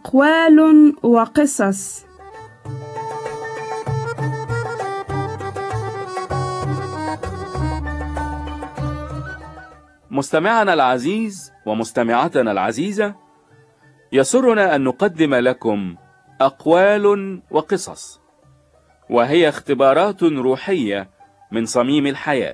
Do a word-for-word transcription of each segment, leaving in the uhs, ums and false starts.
أقوال وقصص. مستمعنا العزيز ومستمعتنا العزيزة، يسرنا أن نقدم لكم أقوال وقصص، وهي اختبارات روحية من صميم الحياة.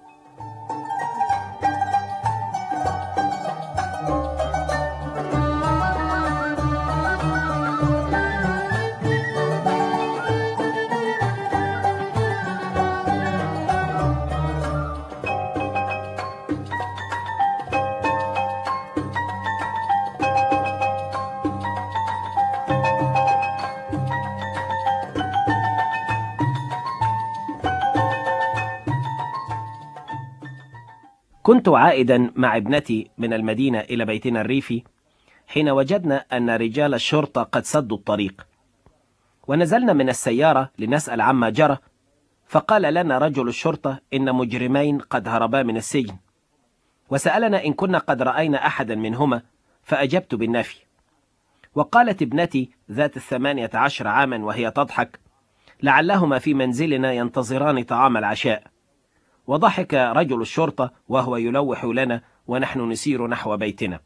كنت عائدا مع ابنتي من المدينة إلى بيتنا الريفي حين وجدنا أن رجال الشرطة قد سدوا الطريق، ونزلنا من السيارة لنسأل عما جرى. فقال لنا رجل الشرطة إن مجرمين قد هربا من السجن، وسألنا إن كنا قد رأينا أحدا منهما، فأجبت بالنفي. وقالت ابنتي ذات الثمانية عشر عاما وهي تضحك: لعلهما في منزلنا ينتظران طعام العشاء. وضحك رجل الشرطة وهو يلوح لنا ونحن نسير نحو بيتنا.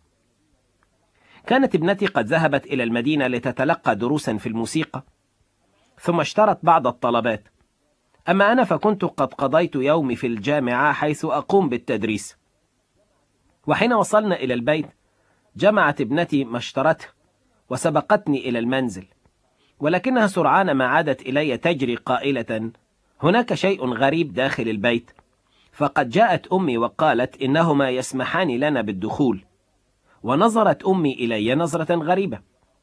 كانت ابنتي قد ذهبت إلى المدينة لتتلقى دروسا في الموسيقى، ثم اشترت بعض الطلبات. أما أنا فكنت قد قضيت يومي في الجامعة حيث أقوم بالتدريس. وحين وصلنا إلى البيت جمعت ابنتي ما اشترته وسبقتني إلى المنزل، ولكنها سرعان ما عادت إلي تجري قائلة: هناك شيء غريب داخل البيت. فقد جاءت أمي وقالت إنهما يسمحان لنا بالدخول. ونظرت أمي إلي نظرة غريبة،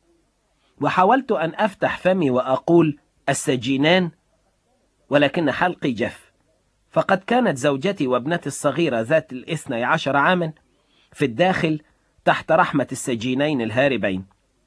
وحاولت أن أفتح فمي وأقول السجينان، ولكن حلقي جف. فقد كانت زوجتي وابنتي الصغيرة ذات الاثني عشر عاما في الداخل تحت رحمة السجينين الهاربين.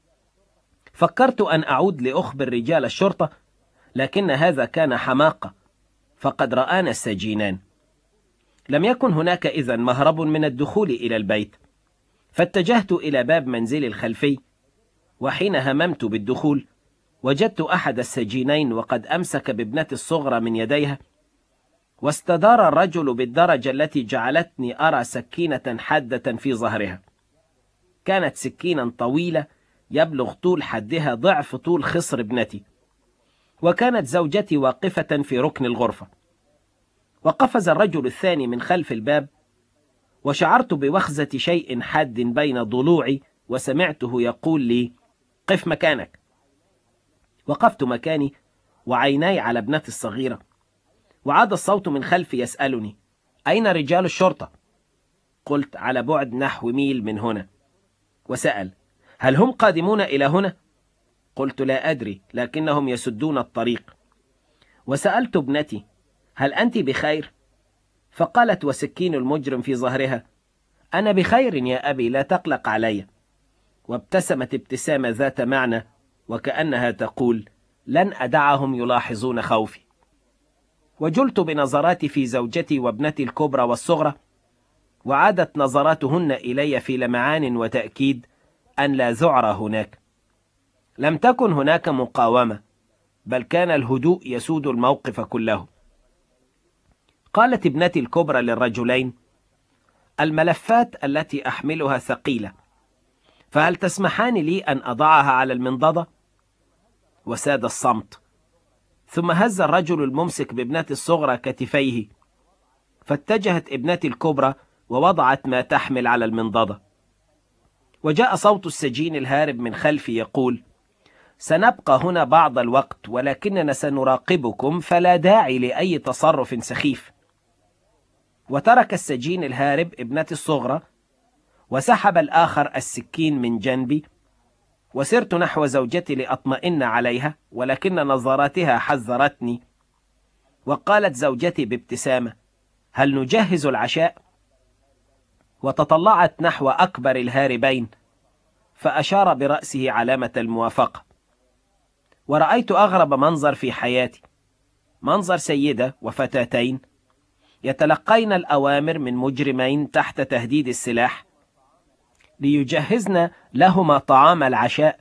فكرت أن أعود لأخبر رجال الشرطة، لكن هذا كان حماقة، فقد رآنا السجينان. لم يكن هناك إذن مهرب من الدخول إلى البيت، فاتجهت إلى باب منزلي الخلفي. وحين هممت بالدخول وجدت أحد السجينين وقد أمسك بابنتي الصغرى من يديها، واستدار الرجل بالدرجة التي جعلتني أرى سكينة حادة في ظهرها. كانت سكينا طويلة يبلغ طول حدها ضعف طول خصر ابنتي. وكانت زوجتي واقفة في ركن الغرفة. وقفز الرجل الثاني من خلف الباب، وشعرت بوخزة شيء حاد بين ضلوعي، وسمعته يقول لي: قف مكانك. وقفت مكاني وعيناي على ابنتي الصغيرة، وعاد الصوت من خلفي يسألني: أين رجال الشرطة؟ قلت: على بعد نحو ميل من هنا. وسأل: هل هم قادمون إلى هنا؟ قلت: لا أدري، لكنهم يسدون الطريق. وسألت ابنتي: هل أنت بخير؟ فقالت وسكين المجرم في ظهرها: أنا بخير يا أبي، لا تقلق علي. وابتسمت ابتسامة ذات معنى، وكأنها تقول: لن أدعهم يلاحظون خوفي. وجلت بنظراتي في زوجتي وابنتي الكبرى والصغرى، وعادت نظراتهن إلي في لمعان وتأكيد أن لا ذعر هناك. لم تكن هناك مقاومة، بل كان الهدوء يسود الموقف كله. قالت ابنتي الكبرى للرجلين: الملفات التي أحملها ثقيلة، فهل تسمحان لي أن أضعها على المنضدة؟ وساد الصمت. ثم هز الرجل الممسك بابنتي الصغرى كتفيه، فاتجهت ابنتي الكبرى ووضعت ما تحمل على المنضدة. وجاء صوت السجين الهارب من خلفي يقول: سنبقى هنا بعض الوقت، ولكننا سنراقبكم، فلا داعي لأي تصرف سخيف. وترك السجين الهارب ابنتي الصغرى، وسحب الآخر السكين من جنبي. وسرت نحو زوجتي لأطمئن عليها، ولكن نظراتها حذرتني. وقالت زوجتي بابتسامة: هل نجهز العشاء؟ وتطلعت نحو أكبر الهاربين، فأشار برأسه علامة الموافقة. ورأيت أغرب منظر في حياتي، منظر سيدة وفتاتين يتلقين الأوامر من مجرمين تحت تهديد السلاح، ليجهزن لهما طعام العشاء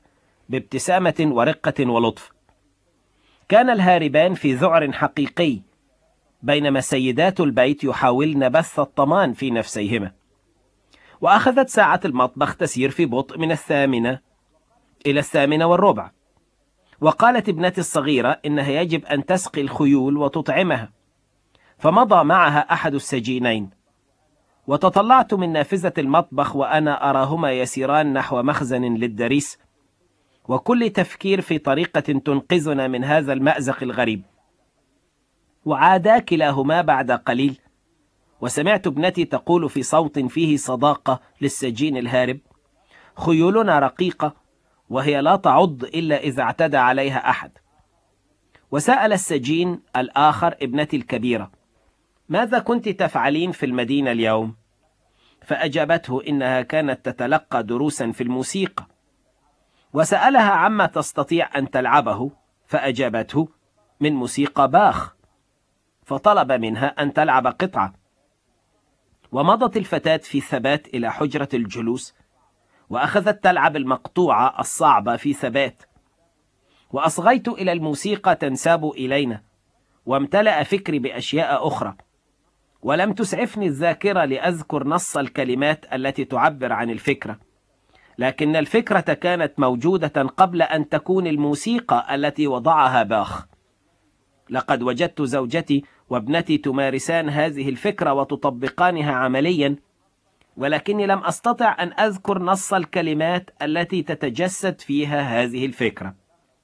بابتسامة ورقة ولطف. كان الهاربان في ذعر حقيقي، بينما سيدات البيت يحاولن بث الطمان في نفسيهما. وأخذت ساعة المطبخ تسير في بطء من الثامنة إلى الثامنة والربع. وقالت ابنتي الصغيرة إنها يجب أن تسقي الخيول وتطعمها، فمضى معها أحد السجينين. وتطلعت من نافذة المطبخ وأنا أراهما يسيران نحو مخزن للدريس، وكل تفكير في طريقة تنقذنا من هذا المأزق الغريب. وعادا كلاهما بعد قليل، وسمعت ابنتي تقول في صوت فيه صداقة للسجين الهارب: خيولنا رقيقة، وهي لا تعض إلا إذا اعتدى عليها أحد. وسأل السجين الآخر ابنتي الكبيرة: ماذا كنت تفعلين في المدينة اليوم؟ فأجابته إنها كانت تتلقى دروسا في الموسيقى. وسألها عما تستطيع أن تلعبه، فأجابته: من موسيقى باخ. فطلب منها أن تلعب قطعة. ومضت الفتاة في ثبات إلى حجرة الجلوس، وأخذت تلعب المقطوعة الصعبة في ثبات. وأصغيت إلى الموسيقى تنساب إلينا، وامتلأ فكري بأشياء أخرى، ولم تسعفني الذاكرة لأذكر نص الكلمات التي تعبر عن الفكرة، لكن الفكرة كانت موجودة قبل أن تكون الموسيقى التي وضعها باخ. لقد وجدت زوجتي وابنتي تمارسان هذه الفكرة وتطبقانها عمليا، ولكني لم أستطع أن أذكر نص الكلمات التي تتجسد فيها هذه الفكرة.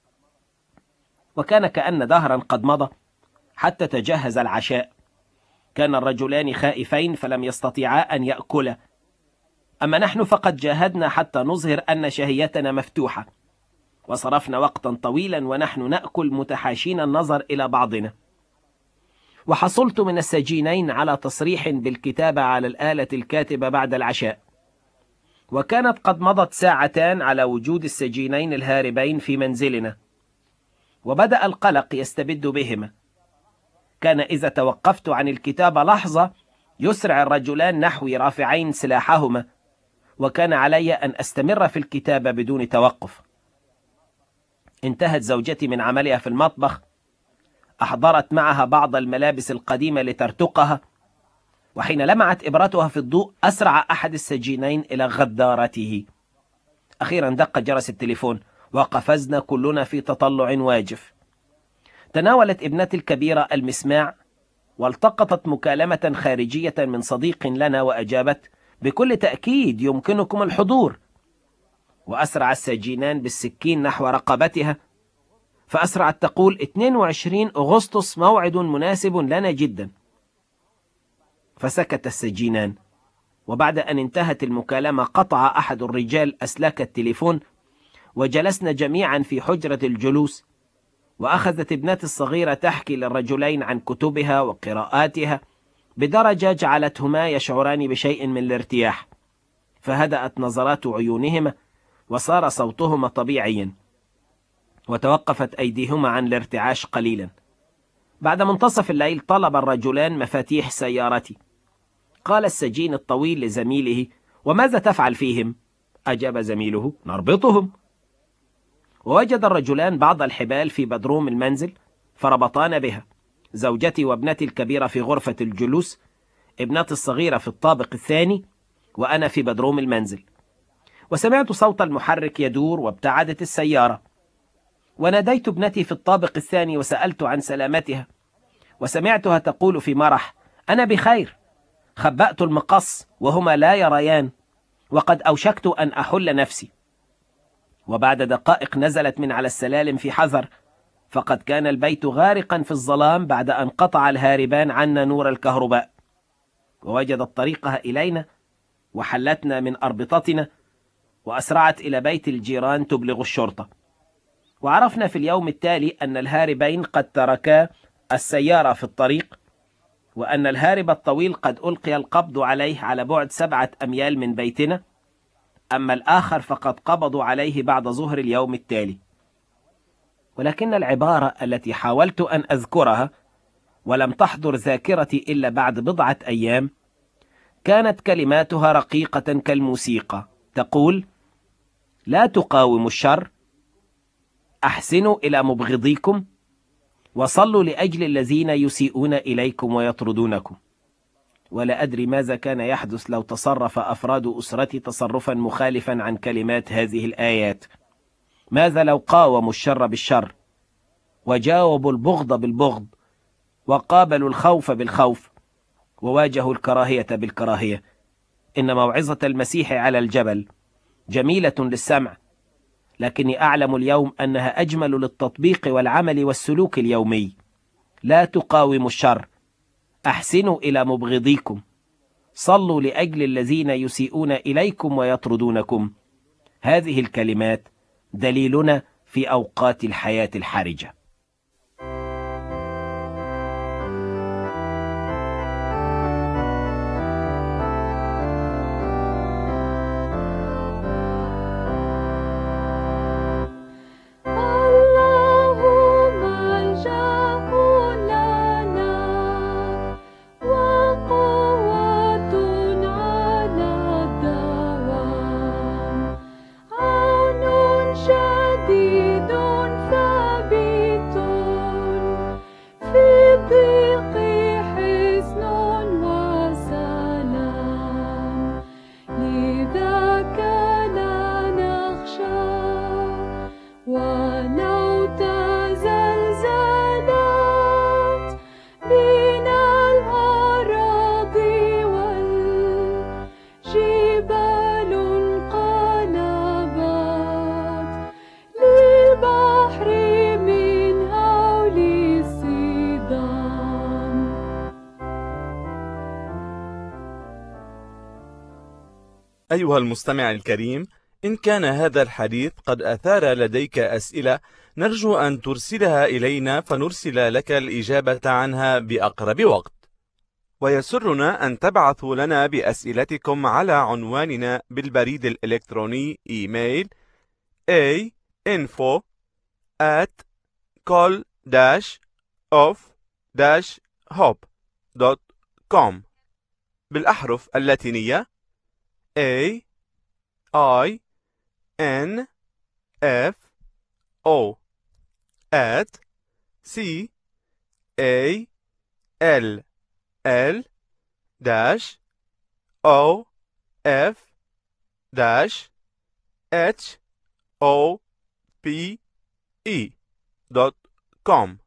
وكان كأن دهرا قد مضى حتى تجهز العشاء. كان الرجلان خائفين فلم يستطيعا أن يأكلا، أما نحن فقد جاهدنا حتى نظهر أن شهيتنا مفتوحة، وصرفنا وقتا طويلا ونحن نأكل متحاشين النظر إلى بعضنا. وحصلت من السجينين على تصريح بالكتابة على الآلة الكاتبة بعد العشاء. وكانت قد مضت ساعتان على وجود السجينين الهاربين في منزلنا، وبدأ القلق يستبد بهما. كان إذا توقفت عن الكتابة لحظة يسرع الرجلان نحوي رافعين سلاحهما، وكان علي أن أستمر في الكتابة بدون توقف. انتهت زوجتي من عملها في المطبخ، أحضرت معها بعض الملابس القديمة لترتقها، وحين لمعت إبرتها في الضوء أسرع أحد السجينين إلى غدارته. أخيرا دق جرس التليفون، وقفزنا كلنا في تطلع واجف. تناولت ابنتي الكبيرة المسماع، والتقطت مكالمة خارجية من صديق لنا وأجابت: بكل تأكيد يمكنكم الحضور. وأسرع السجينان بالسكين نحو رقبتها، فأسرعت تقول: اثنين وعشرين أغسطس موعد مناسب لنا جدا. فسكت السجينان، وبعد أن انتهت المكالمة قطع أحد الرجال أسلاك التليفون، وجلسنا جميعا في حجرة الجلوس. وأخذت ابنتي الصغيرة تحكي للرجلين عن كتبها وقراءاتها بدرجة جعلتهما يشعران بشيء من الارتياح، فهدأت نظرات عيونهما وصار صوتهما طبيعيا، وتوقفت أيديهما عن الارتعاش قليلا. بعد منتصف الليل طلب الرجلان مفاتيح سيارتي. قال السجين الطويل لزميله: وماذا تفعل فيهم؟ أجاب زميله: نربطهم. ووجد الرجلان بعض الحبال في بدروم المنزل، فربطان بها، زوجتي وابنتي الكبيرة في غرفة الجلوس، ابنتي الصغيرة في الطابق الثاني، وأنا في بدروم المنزل. وسمعت صوت المحرك يدور، وابتعدت السيارة. وناديت ابنتي في الطابق الثاني وسألت عن سلامتها، وسمعتها تقول في مرح: أنا بخير، خبأت المقص وهما لا يريان، وقد أوشكت أن أحل نفسي. وبعد دقائق نزلت من على السلالم في حذر، فقد كان البيت غارقا في الظلام بعد أن قطع الهاربان عنا نور الكهرباء. ووجدت طريقها إلينا وحلتنا من أربطتنا، وأسرعت إلى بيت الجيران تبلغ الشرطة. وعرفنا في اليوم التالي أن الهاربين قد تركا السيارة في الطريق، وأن الهارب الطويل قد ألقي القبض عليه على بعد سبعة أميال من بيتنا، أما الآخر فقد قبضوا عليه بعد ظهر اليوم التالي. ولكن العبارة التي حاولت أن أذكرها ولم تحضر ذاكرتي إلا بعد بضعة أيام كانت كلماتها رقيقة كالموسيقى، تقول: لا تقاوم الشر أحسنوا إلى مبغضيكم وصلوا لأجل الذين يسيئون إليكم ويطردونكم. ولا أدري ماذا كان يحدث لو تصرف أفراد أسرتي تصرفا مخالفا عن كلمات هذه الآيات. ماذا لو قاوموا الشر بالشر وجاوبوا البغض بالبغض وقابلوا الخوف بالخوف وواجهوا الكراهية بالكراهية. إن موعظة المسيح على الجبل جميلة للسمع، لكني أعلم اليوم أنها أجمل للتطبيق والعمل والسلوك اليومي. لا تقاوموا الشر، أحسنوا إلى مبغضيكم، صلوا لأجل الذين يسيئون إليكم ويطردونكم. هذه الكلمات دليلنا في أوقات الحياة الحرجة. أيها المستمع الكريم، إن كان هذا الحديث قد أثار لديك أسئلة نرجو أن ترسلها إلينا فنرسل لك الإجابة عنها بأقرب وقت. ويسرنا أن تبعثوا لنا بأسئلتكم على عنواننا بالبريد الإلكتروني إيميل a info at col dash of dash hope دوت كوم بالأحرف اللاتينية A I N F O at C A L L dash O F dash H O P E دوت كوم.